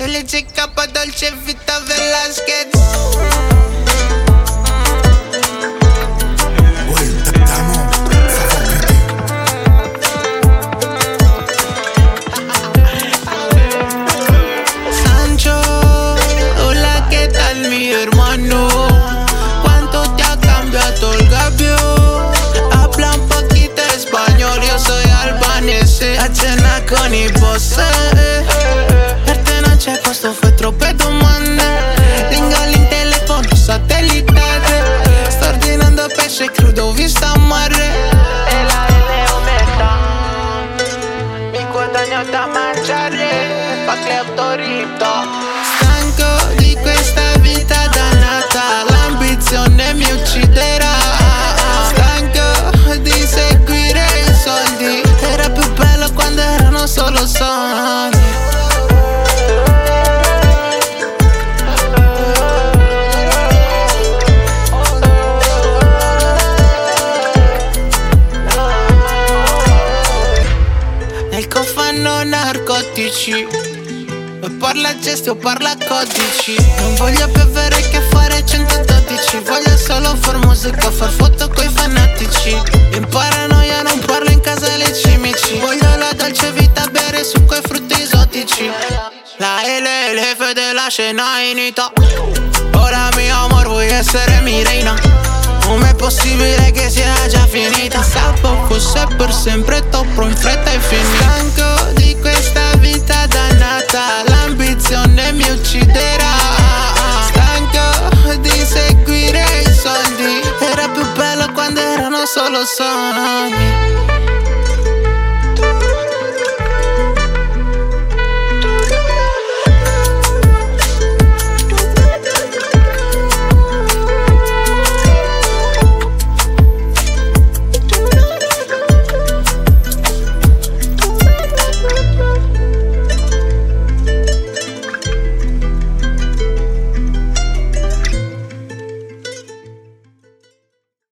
LCK Dolce Vita Velasquez. Sancho, hola, ¿qué tal mi hermano? ¿Cuánto te ha cambiado el gabio? Habla un poquito español, yo soy albanese. A cena con i boss. C'è questo fue troppo domande. Ringali in telefono satellitare. Sto ordinando pesce crudo vista a mare. E la L aumenta. Mi guadagno da mangiare. Fa cleptorito. Stanco di questa vita dannata. L'ambizione mi ucciderà. Stanco di seguire i soldi. Era più bello quando erano solo sogni. Fanno narcotici. E parla gesti o parla codici. Non voglio più avere che fare 112. Voglio solo far musica, far foto coi fanatici. In paranoia non parlo in casa le cimici. Voglio la dolce vita, bere su quei frutti esotici. La L è il jefe della scena in Ita. Ora mio amor vuoi essere mi reina. Com'è possibile che sia già finita? Sa poco se per sempre troppo in fretta è finita. Stanco di questa vita dannata. L'ambizione mi ucciderà. Stanco di seguire i soldi. Era più bello quando erano solo sogni.